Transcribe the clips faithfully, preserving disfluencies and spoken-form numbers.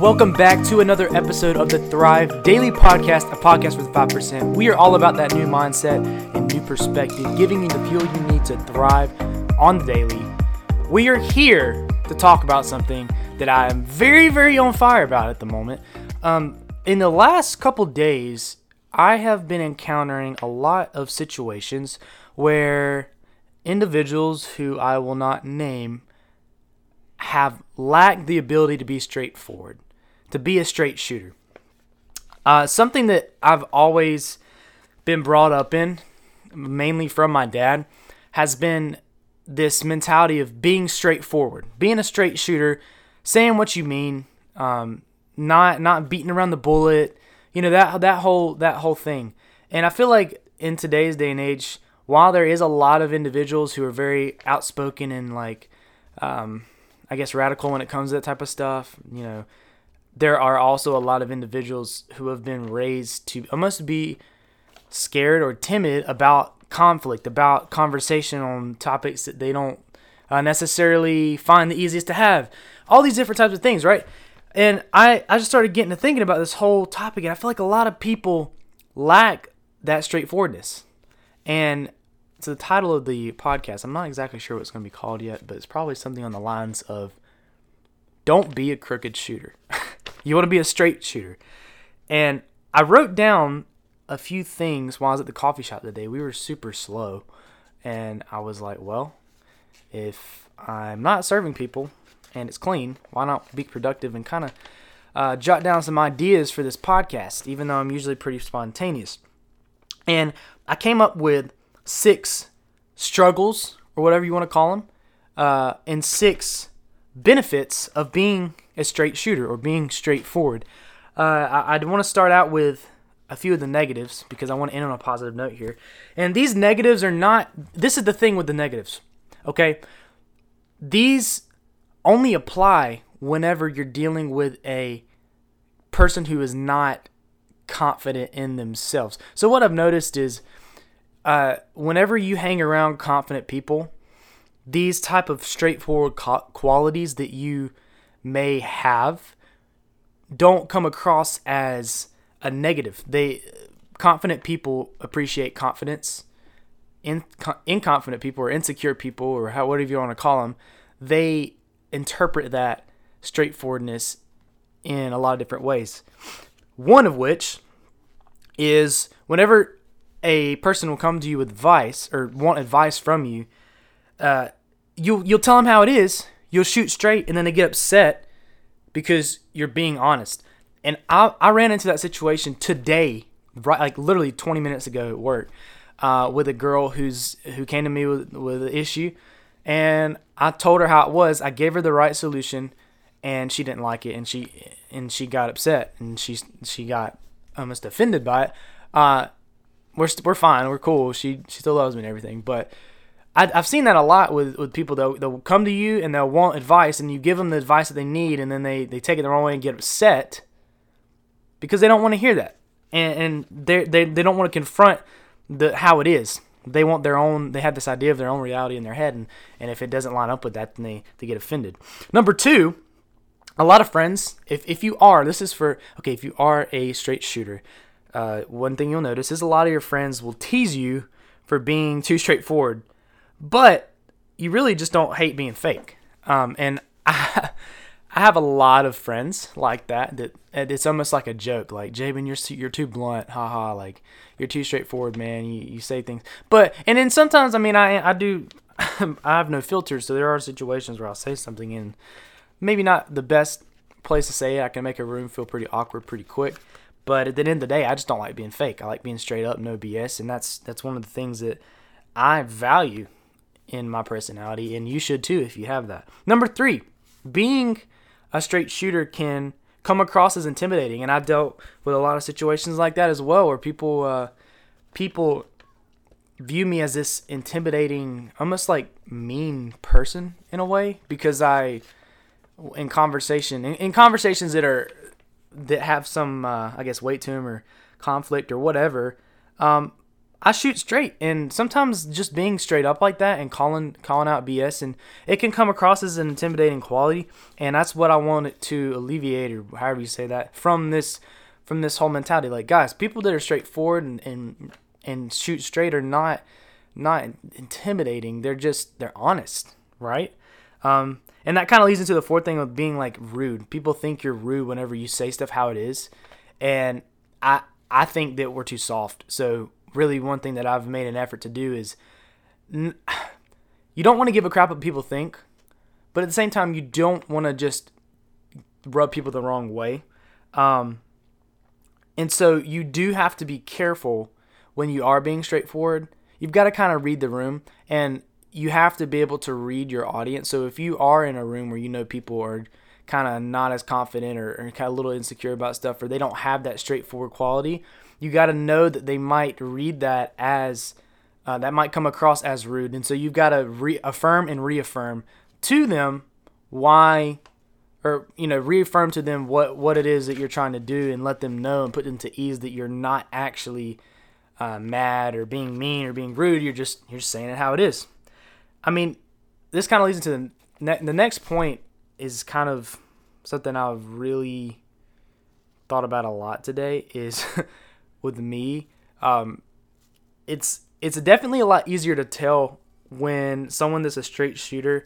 Welcome back to another episode of the Thrive Daily Podcast, a podcast for the five percent. We are all about that new mindset and new perspective, giving you the fuel you need to thrive on the daily. We are here to talk about something that I am very, very on fire about at the moment. Um, in the last couple days, I have been encountering a lot of situations where individuals who I will not name have lacked the ability to be straightforward, to be a straight shooter. Uh, something that I've always been brought up in, mainly from my dad, has been this mentality of being straightforward, being a straight shooter, saying what you mean, um, not not beating around the bullet, you know, that that whole that whole thing. And I feel like in today's day and age, while there is a lot of individuals who are very outspoken and like, um, I guess radical when it comes to that type of stuff, you know, there are also a lot of individuals who have been raised to almost be scared or timid about conflict, about conversation on topics that they don't uh, necessarily find the easiest to have. All these different types of things, right? And I, I just started getting to thinking about this whole topic, and I feel like a lot of people lack that straightforwardness. And so the title of the podcast, I'm not exactly sure what it's going to be called yet, but it's probably something on the lines of don't be a crooked shooter. You want to be a straight shooter. And I wrote down a few things while I was at the coffee shop today. We were super slow. And I was like, well, if I'm not serving people and it's clean, why not be productive and kind of uh, jot down some ideas for this podcast, even though I'm usually pretty spontaneous. And I came up with six struggles, or whatever you want to call them, uh, and six benefits of being a straight shooter or being straightforward. Uh, I, I want to start out with a few of the negatives because I want to end on a positive note here. And these negatives are not, this is the thing with the negatives, okay? These only apply whenever you're dealing with a person who is not confident in themselves. So what I've noticed is uh, whenever you hang around confident people, these type of straightforward co- qualities that you may have don't come across as a negative. They confident people appreciate confidence. In, inconfident people or insecure people or how, whatever you want to call them, they interpret that straightforwardness in a lot of different ways. One of which is whenever a person will come to you with advice or want advice from you, uh, you'll, you'll tell them how it is, you'll shoot straight, and then they get upset because you're being honest. And I, I ran into that situation today, right, like literally twenty minutes ago at work, uh, with a girl who's who came to me with, with an issue, and I told her how it was. I gave her the right solution, and she didn't like it, and she and she got upset, and she she got almost offended by it. Uh, we're we're fine, we're cool. She she still loves me and everything, but I, I've seen that a lot with, with people. They'll, they'll come to you and they'll want advice, and you give them the advice that they need, and then they, they take it the wrong way and get upset because they don't want to hear that, and and they they they don't want to confront the how it is. They want their own. They have this idea of their own reality in their head, and, and if it doesn't line up with that, then they, they get offended. Number two, a lot of friends. If if you are, this is for okay. If you are a straight shooter, uh, one thing you'll notice is a lot of your friends will tease you for being too straightforward, but you really just don't hate being fake. Um, and I, I have a lot of friends like that. That and it's almost like a joke. Like, Jabin, you're you're too blunt. Haha. Like, you're too straightforward, man. You you say things. But and then sometimes, I mean, I I do. I have no filters, so there are situations where I'll say something in maybe not the best place to say it. I can make a room feel pretty awkward pretty quick. But at the end of the day, I just don't like being fake. I like being straight up, no B S, and that's that's one of the things that I value in my personality, and you should too if you have that. Number three, being a straight shooter can come across as intimidating, and I've dealt with a lot of situations like that as well, where people uh, people view me as this intimidating, almost like mean person in a way, because I, in conversation, in, in conversations that are that have some, uh, I guess, weight to them or conflict or whatever, um, I shoot straight, and sometimes just being straight up like that and calling calling out B S, and it can come across as an intimidating quality, and that's what I wanted to alleviate, or however you say that, from this from this whole mentality. Like, guys, people that are straightforward and and, and shoot straight are not not intimidating. They're just they're honest, right? Um, and that kind of leads into the fourth thing of being like rude. People think you're rude whenever you say stuff how it is, and I I think that we're too soft. So really, one thing that I've made an effort to do is n- you don't want to give a crap what people think, but at the same time, you don't want to just rub people the wrong way. Um, and so you do have to be careful when you are being straightforward. You've got to kind of read the room, and you have to be able to read your audience. So if you are in a room where you know people are kind of not as confident or, or kind of a little insecure about stuff, or they don't have that straightforward quality, you got to know that they might read that as, uh, that might come across as rude. And so you've got to reaffirm and reaffirm to them why, or, you know, reaffirm to them what, what it is that you're trying to do, and let them know and put them to ease that you're not actually uh, mad or being mean or being rude. You're just, you're just saying it how it is. I mean, this kind of leads into the, ne- the next point is kind of something I've really thought about a lot today is with me. Um, it's it's definitely a lot easier to tell when someone that's a straight shooter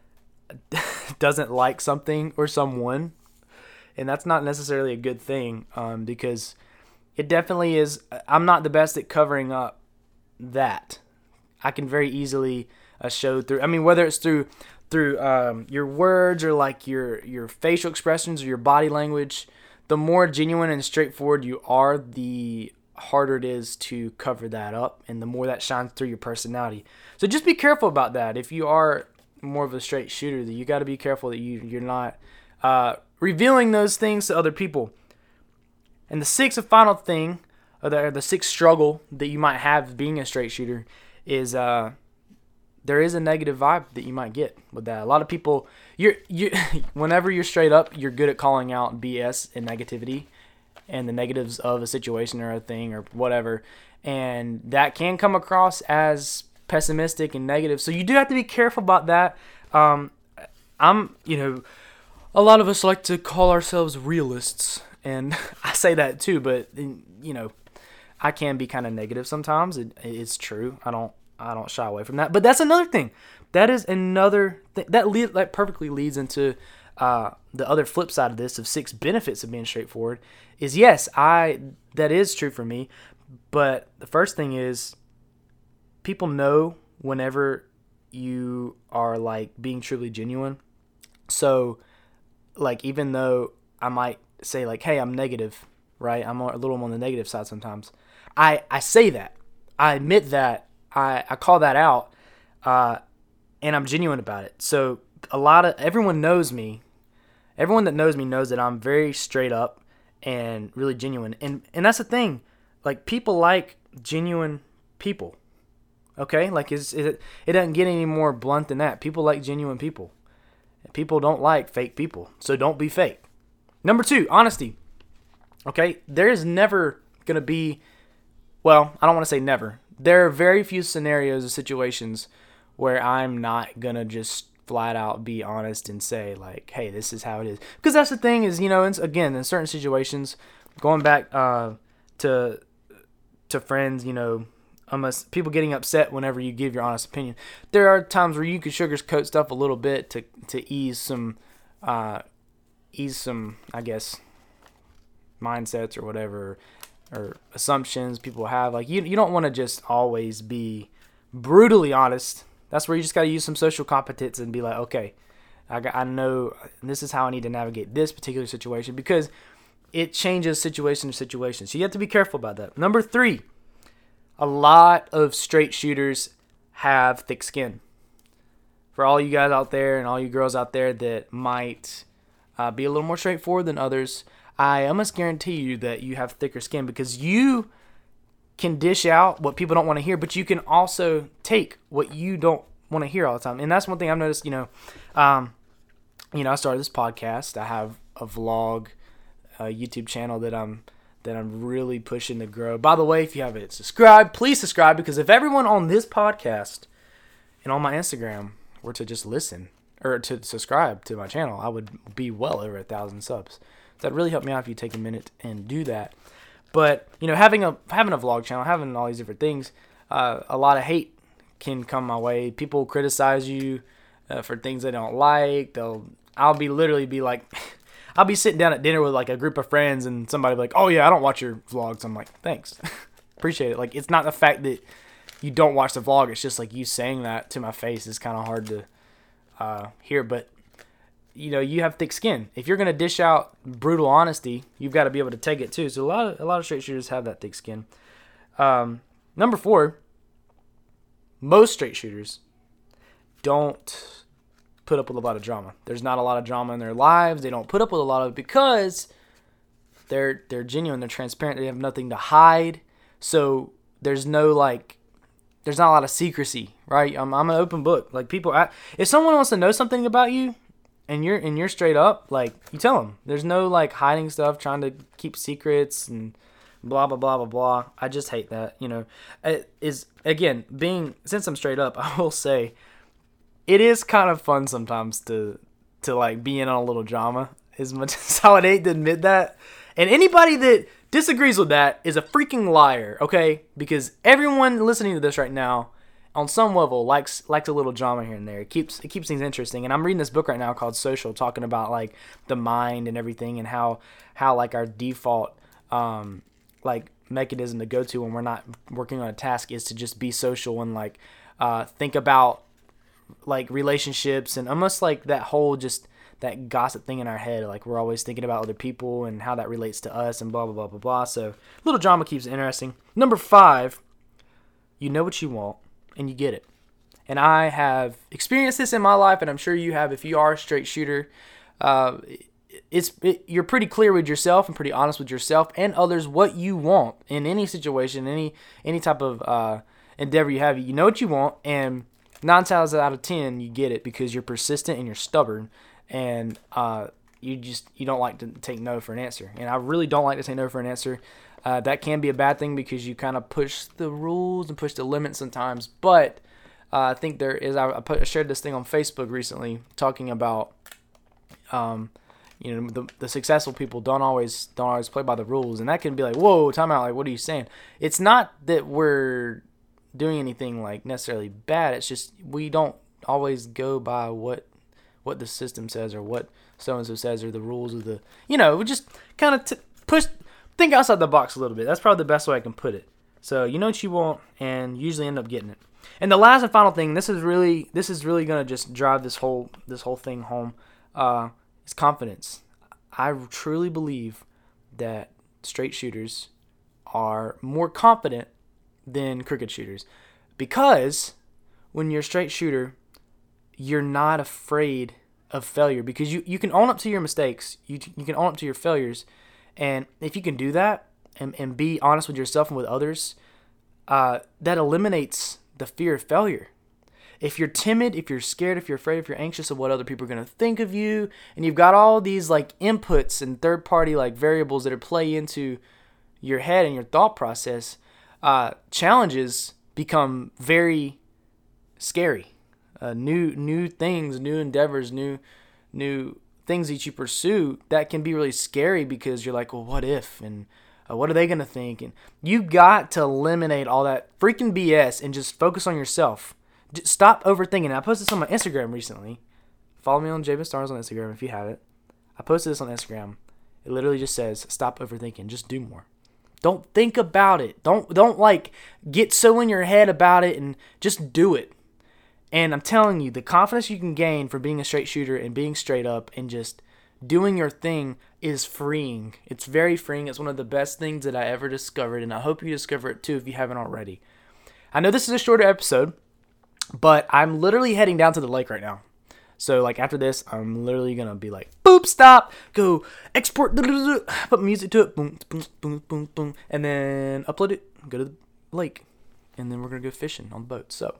doesn't like something or someone, and that's not necessarily a good thing, um, because it definitely is. I'm not the best at covering up that. I can very easily uh, show through. I mean, whether it's through through um, your words or like your your facial expressions or your body language, the more genuine and straightforward you are, the harder it is to cover that up, and the more that shines through your personality. So just be careful about that. If you are more of a straight shooter, that you got to be careful that you you're not uh, revealing those things to other people. And the sixth and final thing, or the, the sixth struggle that you might have being a straight shooter, is uh, there is a negative vibe that you might get with that. A lot of people, you're you whenever you're straight up, you're good at calling out B S and negativity and the negatives of a situation or a thing or whatever, and that can come across as pessimistic and negative. So you do have to be careful about that. Um, I'm, you know, a lot of us like to call ourselves realists, and I say that too, but you know, I can be kind of negative sometimes. It, it's true. I don't I don't shy away from that. But that's another thing. That is another thing that lead, that perfectly leads into uh, the other flip side of this of six benefits of being straightforward. Is yes, I that is true for me. But the first thing is, people know whenever you are like being truly genuine. So like, even though I might say like, hey, I'm negative, right? I'm a little on the negative side sometimes. I, I say that. I admit that. I, I call that out. Uh, and I'm genuine about it. So a lot of, everyone knows me. Everyone that knows me knows that I'm very straight up and really genuine. And, and that's the thing. Like, people like genuine people. Okay? Like, it's, it, it doesn't get any more blunt than that. People like genuine people. People don't like fake people. So don't be fake. Number two, honesty. Okay? There is never going to be, well, I don't want to say never. There are very few scenarios or situations where I'm not going to just flat out be honest and say like, hey, this is how it is. Because that's the thing is, you know, it's, again, in certain situations, going back uh, to to friends, you know, almost people getting upset whenever you give your honest opinion. There are times where you can sugarcoat stuff a little bit to to ease some, uh, ease some, I guess, mindsets or whatever, or assumptions people have. Like, you you don't want to just always be brutally honest. That's where you just got to use some social competence and be like, okay, I got, I know this is how I need to navigate this particular situation, because it changes situation to situation. So you have to be careful about that. Number three, a lot of straight shooters have thick skin. For all you guys out there and all you girls out there that might uh, be a little more straightforward than others, I almost guarantee you that you have thicker skin, because you can dish out what people don't want to hear, but you can also take what you don't want to hear all the time. And that's one thing I've noticed, you know, um, you know, I started this podcast. I have a vlog, a YouTube channel that I'm, that I'm really pushing to grow. By the way, if you haven't subscribed, please subscribe, because if everyone on this podcast and on my Instagram were to just listen or to subscribe to my channel, I would be well over a thousand subs. So that'd really help me out if you take a minute and do that. But, you know, having a having a vlog channel, having all these different things, uh, a lot of hate can come my way. People criticize you uh, for things they don't like. They'll, I'll be literally be like, I'll be sitting down at dinner with like a group of friends and somebody be like, oh yeah, I don't watch your vlogs. I'm like, thanks. Appreciate it. Like, it's not the fact that you don't watch the vlog. It's just like you saying that to my face is kind of hard to uh, hear. But, you know, you have thick skin. If you're going to dish out brutal honesty, you've got to be able to take it too. So a lot of, a lot of straight shooters have that thick skin. Um, number four, most straight shooters don't put up with a lot of drama. There's not a lot of drama in their lives. They don't put up with a lot of it because they're they're genuine, they're transparent, they have nothing to hide. So there's no like there's not a lot of secrecy, right? I'm I'm an open book. Like, people, I, if someone wants to know something about you and you're and you're straight up, like, you tell them. There's no like hiding stuff, trying to keep secrets and blah blah blah blah blah. I just hate that, you know. It is again, being since I'm straight up, I will say it is kind of fun sometimes to to like be in on a little drama, as much as I would hate to admit that. And anybody that disagrees with that is a freaking liar, okay? Because everyone listening to this right now, on some level, likes likes a little drama here and there. It keeps it keeps things interesting. And I'm reading this book right now called Social, talking about like the mind and everything, and how how like our default um like mechanism to go to when we're not working on a task is to just be social and like uh think about like relationships, and almost like that whole just that gossip thing in our head. Like, we're always thinking about other people and how that relates to us and blah, blah, blah, blah, blah. So little drama keeps it interesting. Number five, you know what you want and you get it. And I have experienced this in my life, and I'm sure you have if you are a straight shooter. Uh, it's it, you're pretty clear with yourself and pretty honest with yourself and others what you want in any situation, any any type of uh, endeavor you have. You know what you want, and nine times out of ten, you get it because you're persistent and you're stubborn, and uh, you just you don't like to take no for an answer. And I really don't like to say no for an answer. Uh, that can be a bad thing because you kind of push the rules and push the limits sometimes. But uh, I think there is. I, I, put, I shared this thing on Facebook recently talking about, um, you know, the, the successful people don't always don't always play by the rules, and that can be like, whoa, time out. Like, what are you saying? It's not that we're doing anything like necessarily bad. It's just we don't always go by what what the system says or what so and so says or the rules of the, you know, we just kind of t- push think outside the box a little bit. That's probably the best way I can put it. So you know what you want and usually end up getting it. And the last and final thing, this is really this is really gonna just drive this whole this whole thing home, uh, is confidence. I truly believe that straight shooters are more confident than crooked shooters, because when you're a straight shooter, you're not afraid of failure, because you, you can own up to your mistakes, you you can own up to your failures, and if you can do that and, and be honest with yourself and with others, uh, that eliminates the fear of failure. If you're timid, if you're scared, if you're afraid, if you're anxious of what other people are going to think of you, and you've got all these like inputs and third party like variables that are play into your head and your thought process, Uh, challenges become very scary. Uh, new new things, new endeavors, new new things that you pursue, that can be really scary because you're like, well, what if? And uh, what are they going to think? And you got to eliminate all that freaking B S and just focus on yourself. Just stop overthinking. I posted this on my Instagram recently. Follow me on Javen Stars on Instagram if you have it. I posted this on Instagram. It literally just says, stop overthinking. Just do more. Don't think about it. Don't don't like get so in your head about it, and just do it. And I'm telling you, the confidence you can gain for being a straight shooter and being straight up and just doing your thing is freeing. It's very freeing. It's one of the best things that I ever discovered, and I hope you discover it too if you haven't already. I know this is a shorter episode, but I'm literally heading down to the lake right now. So, like, after this, I'm literally going to be like, boop, stop, go, export, put music to it, boom, boom, boom, boom, boom, and then upload it, go to the lake, and then we're going to go fishing on the boat. So,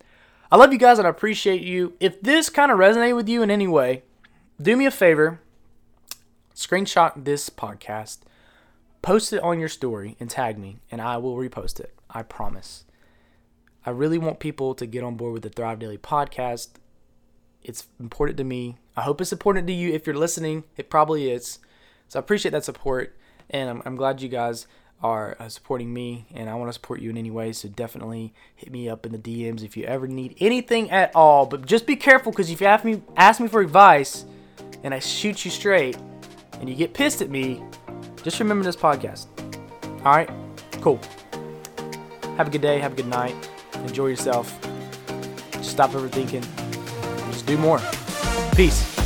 I love you guys, and I appreciate you. If this kind of resonated with you in any way, do me a favor, screenshot this podcast, post it on your story and tag me, and I will repost it. I promise. I really want people to get on board with the Thrive Daily podcast. It's important to me. I hope it's important to you. If you're listening, it probably is. So I appreciate that support, and I'm, I'm glad you guys are uh, supporting me, and I want to support you in any way. So definitely hit me up in the D Ms if you ever need anything at all. But just be careful, because if you ask me, ask me for advice, and I shoot you straight, and you get pissed at me, just remember this podcast. All right? Cool. Have a good day. Have a good night. Enjoy yourself. Just stop overthinking. Just do more. Peace.